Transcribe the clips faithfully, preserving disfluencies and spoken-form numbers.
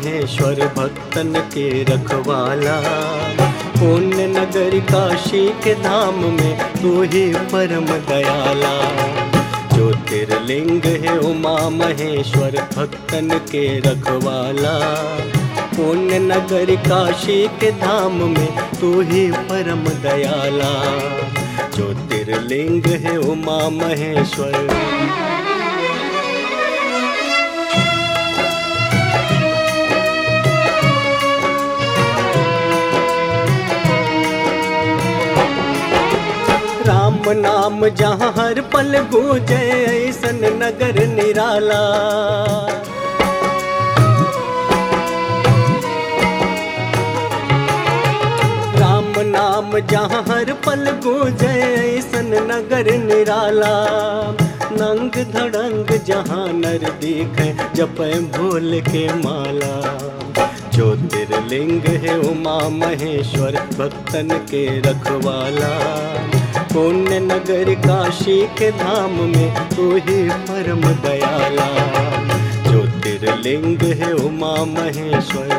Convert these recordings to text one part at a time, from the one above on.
महेश्वर भक्तन के रखवाला। पुण्य नगर काशी के धाम में तू ही परम दयाला। ज्योतिर्लिंग है उमा महेश्वर भक्तन के रखवाला। पुण्य नगर काशी के धाम में तू ही परम दयाला। ज्योतिर्लिंग है उमा महेश्वर। राम नाम जहाँ हर पल गूंजे ऐसन नगर निराला। राम नाम जहाँ हर पल गूंजे ऐसन नगर निराला। नंग धड़ंग जहाँ नर दिखे जपे भोल के माला। ज्योतिर्लिंग है उमा महेश्वर भक्तन के रखवाला। पुण्य नगर काशी के धाम में तू ही परम दयाला। ज्योतिर्लिंग है उमा महेश्वर।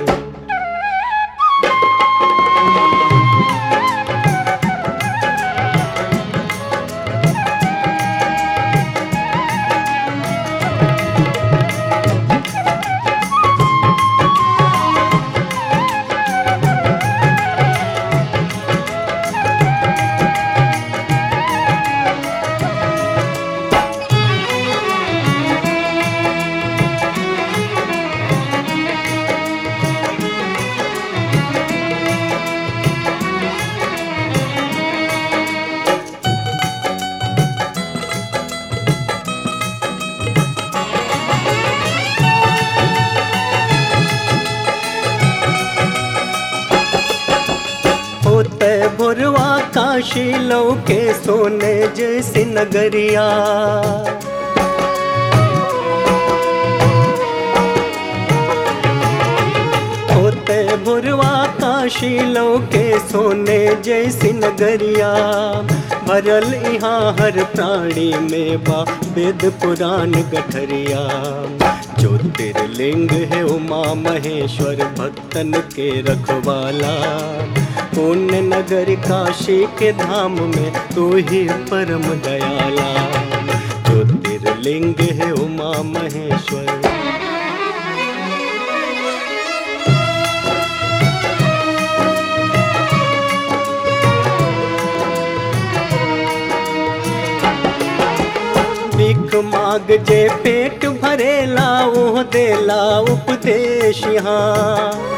भोरवा काशी लौके सोने जैसी नगरिया। होते भोरवा काशी लौके सोने जैसी नगरिया। भरल यहाँ हर प्राणी में बा वेद पुराण गठरिया। ज्योतिर्लिंग है उमा महेश्वर भक्तन के रखवाला। पुण्य नगर काशी के धाम में तू ही परम दयाला। ज्योतिर्लिंग है उमा महेश्वर। भीख माग जे पेट भरेला वो देला उपदेश यहाँ।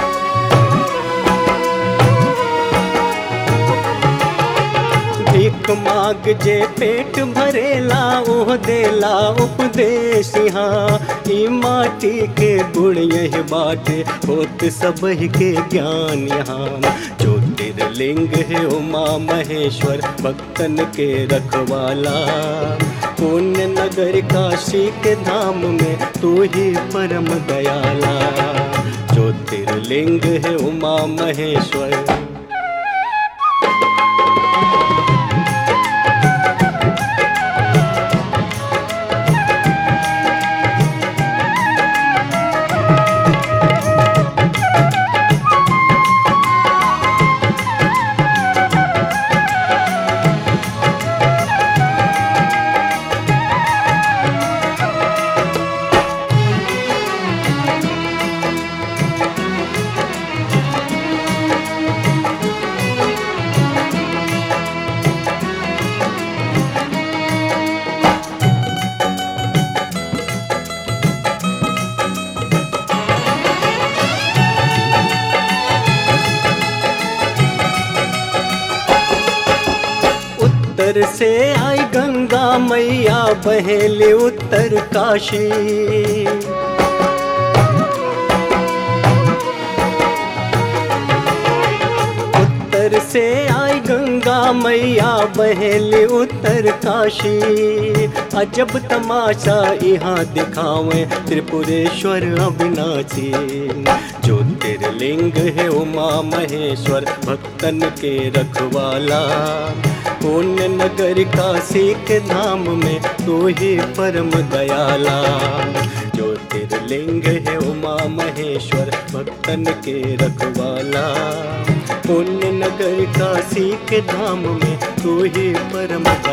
भीख माग जे पेट भरेला वो देला उपदेश यहाँ। ई माटी के गुण यही बाटे होत सबही के ज्ञान यहाँ। ज्योतिर्लिंग है उमा महेश्वर भक्तन के रखवाला। पुण्य नगर काशी के धाम में तू ही परम दयाला। ज्योतिर्लिंग है उमा महेश्वर। उत्तर से आई गंगा मैया बहेली उत्तर काशी। उत्तर से आई गंगा मैया बहेली उत्तर काशी। अजब तमाशा यहाँ दिखावे त्रिपुरेश्वर अविनाशी। ज्योतिर्लिंग है उमा महेश्वर भक्तन के रखवाला। पुण्य नगर काशी के धाम में तू ही परम दयाला। ज्योतिर्लिंग लिंग है उमा महेश्वर भक्तन के रखवाला। पुण्य नगर काशी के धाम में तू ही परम